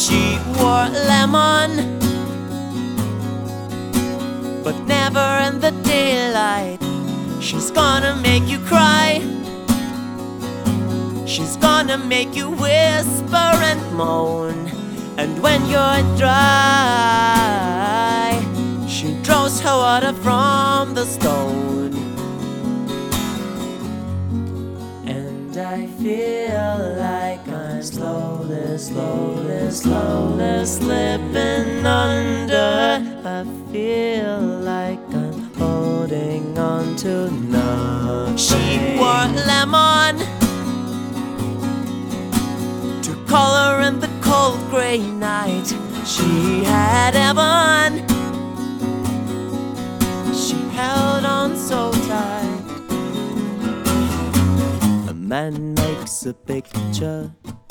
She wore lemon, but never in the daylight. She's gonna make you cry. She's gonna make you whisper and moan. And when you're dry, she draws her water from the stone. And I feel like I'm slowly, slowly, slowly slipping under. I feel like I'm holding on to nothing. She wore lemon to color in the cold gray night. She had heaven. She held on so tight. A man makes a picture,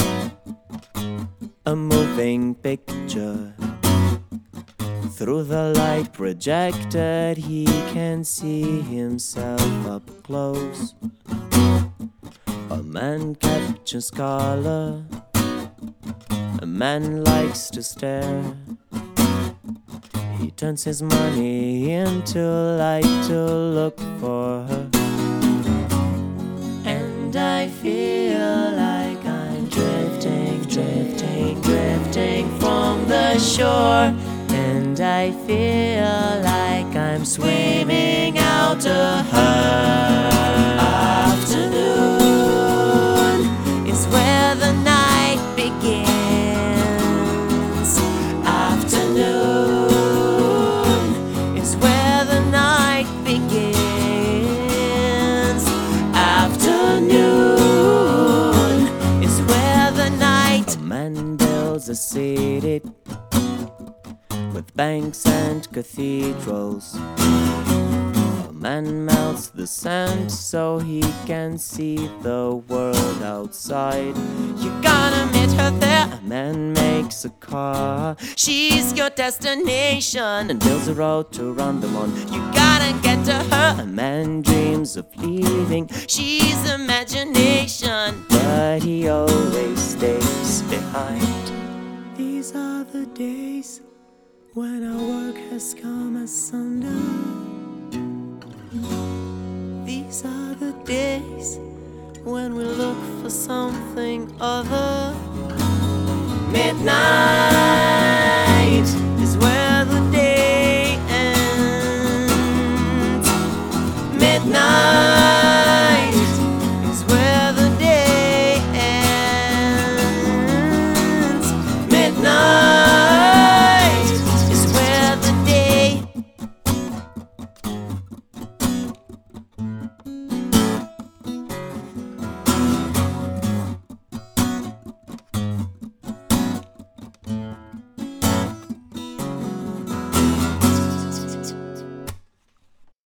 a moving picture. Through the light projected, he can see himself up close. A man captures color. A man likes to stare. He turns his money into light to look for her. And I feel like I'm drifting, drifting, drifting from the shore. And I feel like I'm swimming out to her. Afternoon is where the night begins. Afternoon is where the night begins. Afternoon is where the night. A man builds a city with banks and cathedrals. A man melts the sand so he can see the world outside. You gotta meet her there. A man makes a car. She's your destination and builds a road to run them on. You gotta get to her. A man dreams of leaving. She's imagination, but he always stays behind. These are the days when our work has come asunder. These are the days when we look for something other. Midnight.